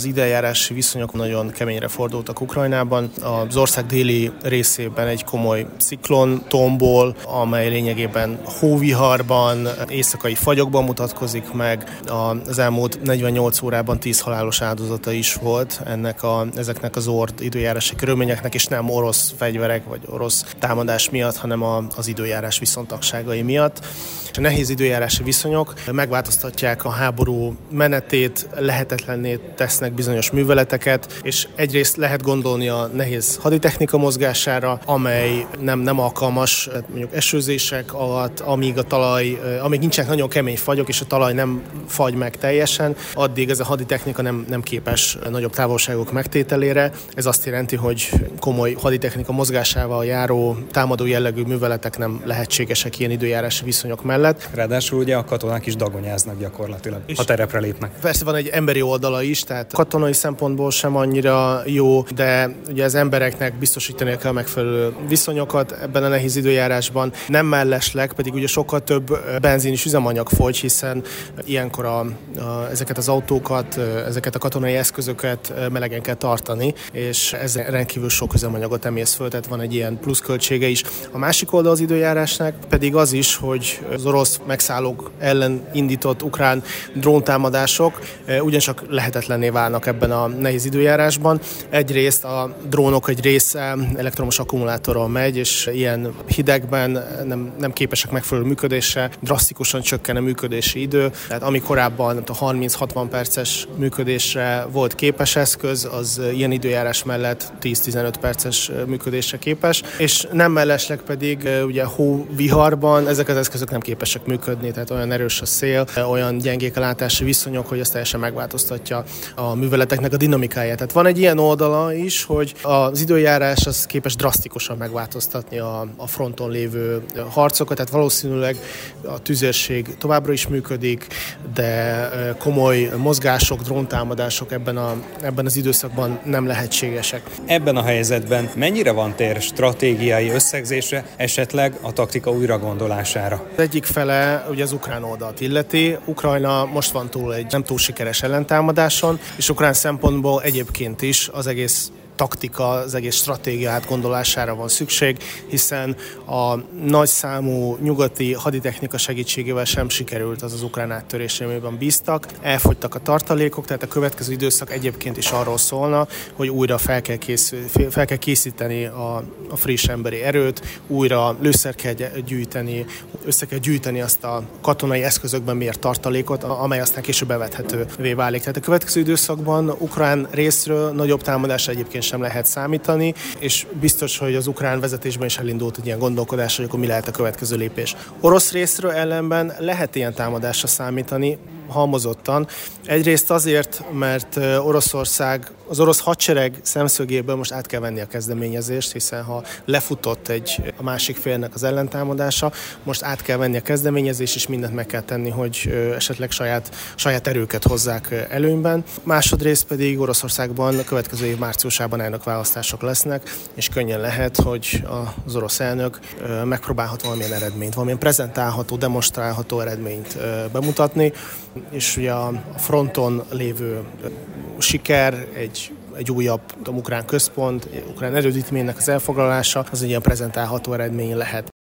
Az időjárási viszonyok nagyon keményre fordultak Ukrajnában. Az ország déli részében egy komoly ciklon tombol, amely lényegében hóviharban, éjszakai fagyokban mutatkozik meg. Az elmúlt 48 órában 10 halálos áldozata is volt ezeknek az időjárási körülményeknek, és nem orosz fegyverek vagy orosz támadás miatt, hanem az időjárás viszontagságai miatt. A nehéz időjárási viszonyok megváltoztatják a háború menetét, lehetetlenné tesznek bizonyos műveleteket, és egyrészt lehet gondolni a nehéz haditechnika mozgására, amely nem alkalmas mondjuk esőzések alatt, amíg nincsenek nagyon kemény fagyok, és a talaj nem fagy meg teljesen, addig ez a haditechnika nem képes nagyobb távolságok megtételére. Ez azt jelenti, hogy komoly haditechnika mozgásával járó támadó jellegű műveletek nem lehetségesek ilyen időjárási viszonyok mellett. Ráadásul ugye a katonák is dagonyáznak gyakorlatilag, ha terepre lépnek. Persze van egy emberi oldala is, tehát katonai szempontból sem annyira jó, de ugye az embereknek biztosítani kell megfelelő viszonyokat ebben a nehéz időjárásban. Nem mellesleg, pedig ugye sokkal több benzin és üzemanyag fogy, hiszen ilyenkor ezeket az autókat, ezeket a katonai eszközöket melegen kell tartani, és ez rendkívül sok üzemanyagot emész föl, tehát van egy ilyen pluszköltsége is. A másik oldal az időjárásnak pedig az is, hogy az orosz megszállók ellen indított ukrán dróntámadások ugyancsak lehetetlenné válnak ebben a nehéz időjárásban. Egyrészt a drónok egy része elektromos akkumulátorral megy, és ilyen hidegben nem képesek megfelelő működésre, drasztikusan csökken a működési idő. Tehát ami korábban a 30-60 perces működésre volt képes eszköz, az ilyen időjárás mellett 10-15 perces működésre képes, és nem mellesleg pedig ugye hóviharban ezek az eszközök nem képesek működni, tehát olyan erős a szél, olyan gyengék a látási viszonyok, hogy ez teljesen megváltoztatja a műveleteknek a dinamikáját. Tehát van egy ilyen oldala is, hogy az időjárás az képes drasztikusan megváltoztatni a fronton lévő harcokat, tehát valószínűleg a tüzérség továbbra is működik, de komoly mozgások, dróntámadások ebben az időszakban nem lehetségesek. Ebben a helyzetben mennyire van tér stratégiai összegzésre, esetleg a taktika újragondolására? Az egyik fele ugye az ukrán oldalt illeti. Ukrajna most van túl egy nem túl sikeres ellentámadáson, és ukrán szempontból egyébként is az egész taktika, az egész stratégia átgondolására van szükség, hiszen a nagyszámú nyugati haditechnika segítségével sem sikerült az ukrán áttörés, amiben bíztak. Elfogytak a tartalékok, tehát a következő időszak egyébként is arról szólna, hogy újra fel kell készíteni a friss emberi erőt, újra lőszer kell gyűjteni, össze kell gyűjteni azt a katonai eszközökben mért tartalékot, amely aztán később bevethetővé válik. Tehát a következő időszakban ukrán részről nagyobb támadásra egyébként sem lehet számítani, és biztos, hogy az ukrán vezetésben is elindult egy ilyen gondolkodás, hogy akkor mi lehet a következő lépés. Orosz részről ellenben lehet ilyen támadásra számítani, halmozottan. Egyrészt azért, mert Oroszország, az orosz hadsereg szemszögéből most át kell venni a kezdeményezést, hiszen ha lefutott a másik félnek az ellentámadása, most át kell venni a kezdeményezést, és mindent meg kell tenni, hogy esetleg saját erőket hozzák előnyben. Másodrészt pedig Oroszországban a következő év márciusában elnökválasztások lesznek, és könnyen lehet, hogy az orosz elnök megpróbálhat valamilyen eredményt, valamilyen prezentálható, demonstrálható eredményt bemutatni, és ugye a fronton lévő siker, egy újabb ukrán központ, ukrán erődítménynek az elfoglalása, az egy ilyen prezentálható eredmény lehet.